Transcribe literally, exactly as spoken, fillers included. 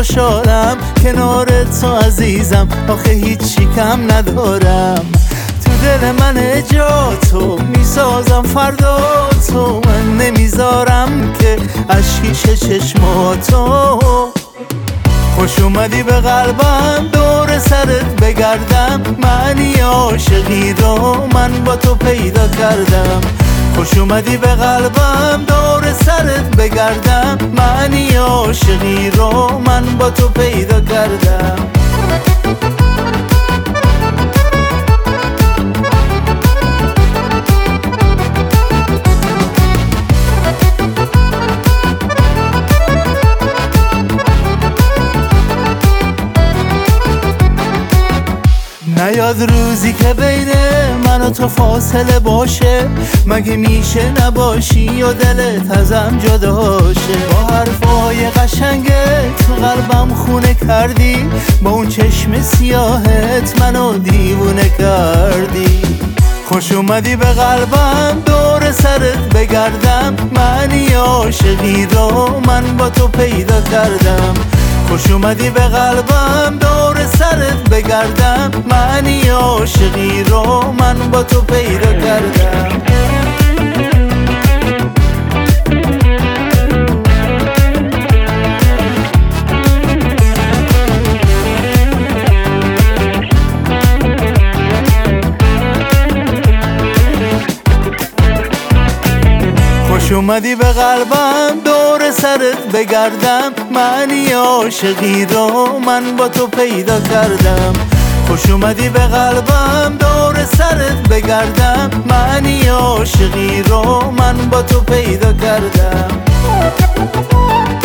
خوشحالم کنار تو عزیزم، آخه هیچی کم ندارم. تو دل من جا تو میسازم فردا تو، من نمیذارم که اشکیش چشماتو. خوش اومدی به قلبم، دور سرت بگردم، معنی عاشقی رو من با تو پیدا کردم. خوش اومدی به قلبم، دور سرت بگردم، معنی عاشقی رو من با تو پیدا کردم. نیاد روزی که بین من و تو فاصله باشه، مگه میشه نباشی و دلت ازم جداشه. با حرفای قشنگت تو قلبم خونه کردی، با اون چشم سیاهت منو دیوونه کردی. خوش اومدی به قلبم، دور سرت بگردم، معنی عاشقی رو من با تو پیدا کردم. خوش اومدی به قلبم، دور سرت بگردم، معنی عاشقی رو من با تو پیدا کردم. خوش اومدی به قلبم، دور سرت بگردم، معنی عاشقی رو من با تو پیدا کردم. خوش اومدی به قلبم، دور سرت بگردم، معنی عاشقی رو من با تو پیدا کردم.